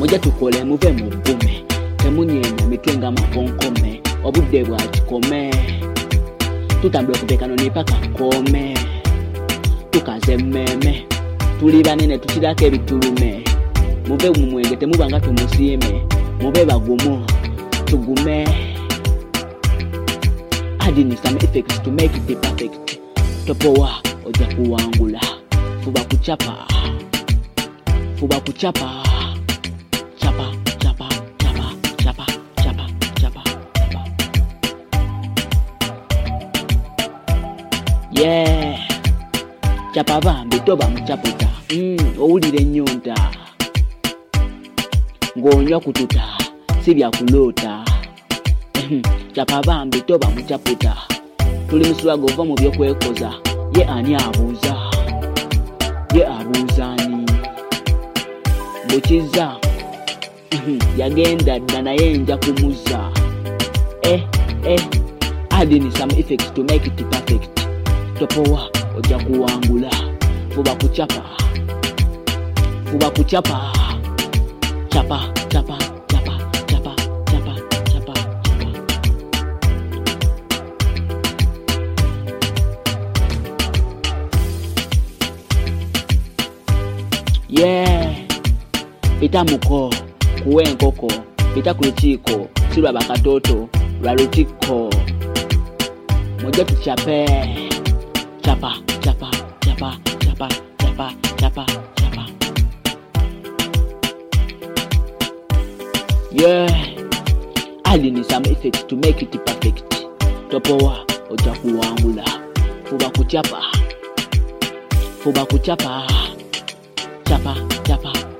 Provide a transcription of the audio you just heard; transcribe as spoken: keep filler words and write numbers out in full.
Mujja tukole muve mu bbume, temunyenya mitwe nga makonkome, obudde bwa kikome. Tutambule kupekano ne paka kome, tukaze mmeme, tuli banene tukirako ebitulume. Muve mu mwenge temubanga tumusiime, mube bagumu tugume. Adding some effects to make it perfect. Topowa oja kuwangula, fuba kuchapa, fuba kuchapa, chapa, chapa, chapa, chapa, chapa, chapa, chapa. Yeah, chapa vambi toba mchaputa, mm, owulire nyonta, ngonywa kututa, sibya kulota. Chapa vambi toba mchaputa, tuli muswago va mu byokwekoza, ye ani abuuza, ye abuuzani bukiza yagenda dda naye nja kumuza. Eh, eh, adding some effects to make it perfect. Topowa oja kuwangula, fuba kuchapa, fuba kuchapa, chapa, chapa, chapa, chapa, chapa, chapa, chapa. Yeah, pita muko, kuwe nkoko, pita kulutiko, silwa bakatoto, lwa lutiko. Moja tuchape, chapa, chapa, chapa, chapa, chapa, chapa, chapa. Yeah, adding some effects to make it perfect. Topowa oja kuwangula, fuba kuchapa, fuba kuchapa, chapa, chapa.